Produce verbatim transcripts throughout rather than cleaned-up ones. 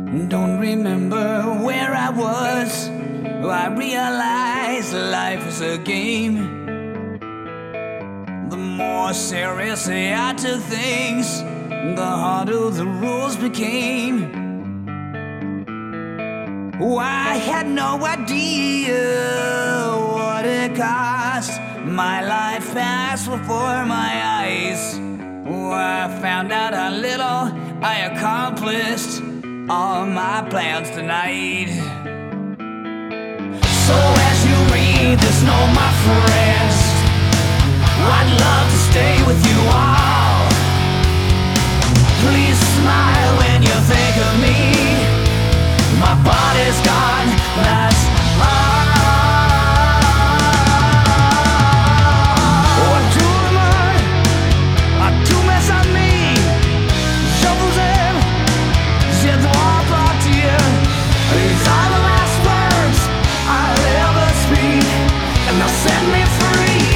Don't remember where I was. I realized life is a game. The more seriously I took things, the harder the rules became. Oh, I had no idea what it cost. My life passed before my eyes. Oh, I found out how little I accomplished. All my plans tonight. So as you read this note, my friends, I'd love to stay with you all. Please smile when you think of me. My body's gone, that's all. What do am I? I do mess on me. Shovels in, c'est droit partir. These are the last words I'll ever speak, and they'll set me free.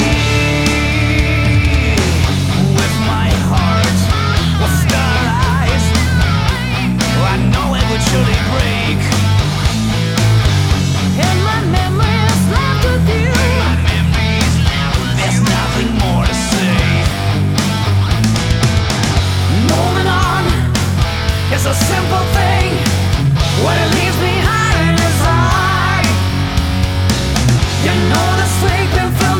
With my heart, with star eyes, I know it would surely break. And my memories left with you. There's nothing more to say. Moving on, it's a simple thing. What it leaves behind is I. You know the sleeping through